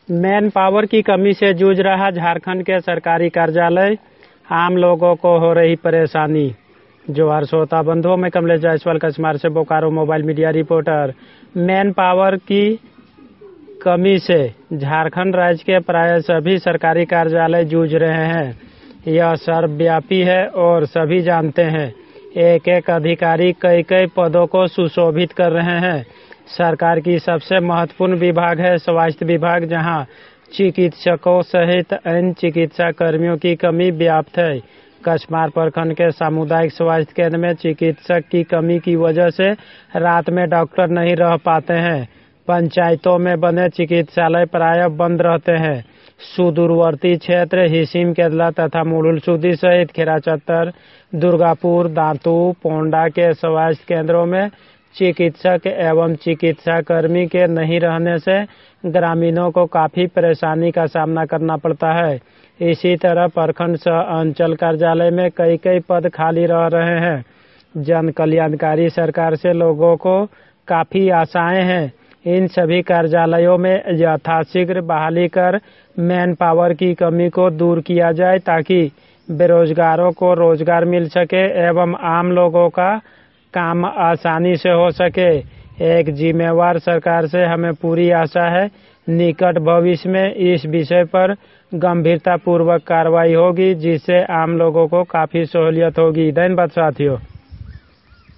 Man power की कमी से जूझ रहा झारखंड के सरकारी कार्यालय, आम लोगों को हो रही परेशानी। जोहार श्रोता बंधुओं, मैं कमलेश जायसवाल कचमार से Bokaro mobile media reporter. Man power की कमी से झारखंड राज्य के प्राय सभी सरकारी कार्यालय जूझ रहे हैं। यह सर्वव्यापी है और सभी जानते हैं। एक एक अधिकारी कई कई पदों को सुशोभित कर रहे हैं। सरकार की सबसे महत्वपूर्ण विभाग है स्वास्थ्य विभाग, जहां चिकित्सकों सहित अन्य चिकित्सा कर्मियों की कमी व्याप्त है। कचमार प्रखंड के सामुदायिक स्वास्थ्य केंद्र में चिकित्सक की कमी की वजह से रात में डॉक्टर नहीं रह पाते हैं। पंचायतों में बने चिकित्सालय प्रायः बंद रहते हैं। सुदूरवर्ती क्षेत्र हिसिम, केदला तथा मुड़ुलसुदी सहित खेराचत्तर, दुर्गापुर, दांतू, पोंडा के स्वास्थ्य केंद्रों में चिकित्सक एवं चिकित्सा कर्मी के नहीं रहने से ग्रामीणों को काफी परेशानी का सामना करना पड़ता है। इसी तरह प्रखंड सह अंचल कार्यालय में कई कई पद खाली रह रहे हैं। जन कल्याणकारी सरकार से लोगों को काफी आशाएं हैं। इन सभी कार्यालयों में यथाशीघ्र बहाली कर मैन पावर की कमी को दूर किया जाए, ताकि बेरोजगारों को रोजगार मिल सके एवं आम लोगों का काम आसानी से हो सके। एक जिम्मेवार सरकार से हमें पूरी आशा है निकट भविष्य में इस विषय पर गंभीरता पूर्वक कार्रवाई होगी, जिससे आम लोगों को काफी सहूलियत होगी। धन्यवाद साथियों।